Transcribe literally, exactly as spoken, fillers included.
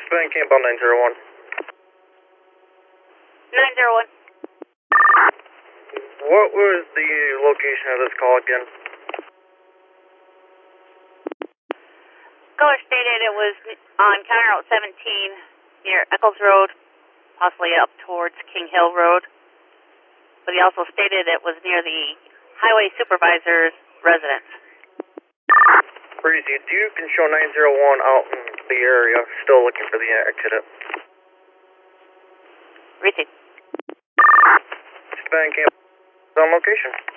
Span camp on nine zero one. nine zero one. What was the location of this call again? Caller stated it was on County Route seventeen near Eccles Road, possibly up towards King Hill Road. But he also stated it was near the highway supervisor's residence. Breezy, do you can show nine zero one out in the area, still looking for the accident? Receive. Span camp on location.